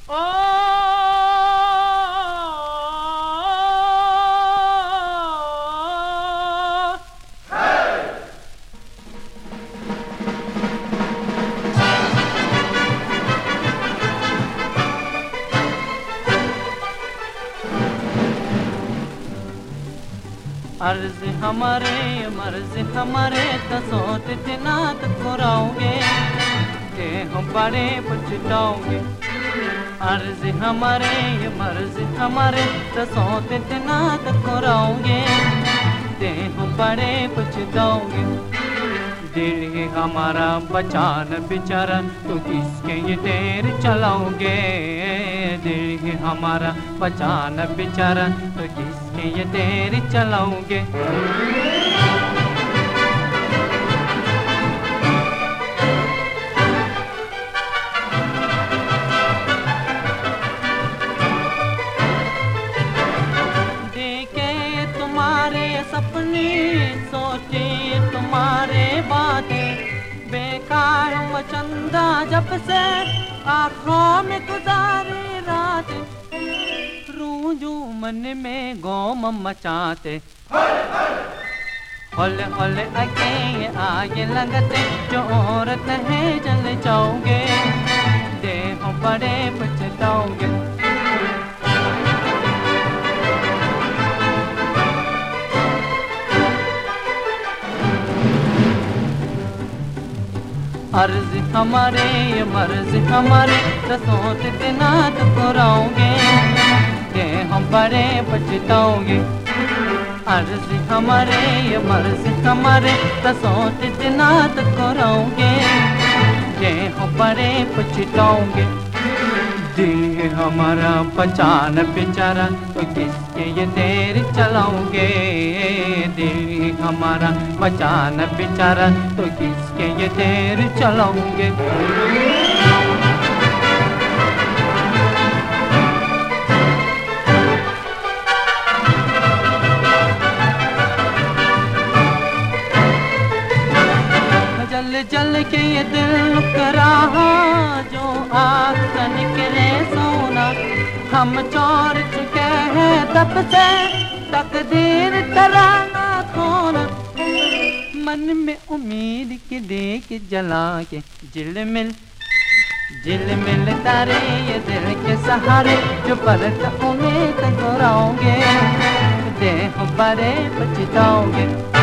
अर्ज हमारे मर्ज हमारे तसोत नात कराओगे के हम बड़े पछताओगे। अर्ज हमारे मर्ज हमारे तसोत नात कराओगे ते हम बड़े पछताओगे। दिल है हमारा बचान बेचारा तो किसके ये देर चलाओगे। दिल है हमारा बचान बेचारा तो किसके ये देर चलाओगे। देखे तुम्हारे सपने सोचे तुम्हारे बातें बेकार चंदा जब से आँखों में गुजारी रात रूजू मन में गोम मचाते होले होले आगे आगे लगते जो औरत है जल जाओगे देह बड़े पछताओगे। अर्ज हमारे मर्ज हमारे तसोत नात कराओगे के हम बड़े पछताओगे। अर्ज हमारे मर्ज हमारे तसोत नात कराओगे के हम बड़े पछताओगे। दिल है हमारा पहचान बेचारा तो किसके ये देर चलाओगे। दिल है हमारा पहचान बेचारा तो किसके ये देर चलाओगे। जल जल के ये दिल करा जो आग से निकले सोना हम चोर चुके हैं तब से तकदीर तराना खोना। मन में उम्मीद के देख जला के झिलमिल झिलमिल तारे ये दिल के सहारे जो पलक उम्मीद कराओगे देह बड़े पछताओगे।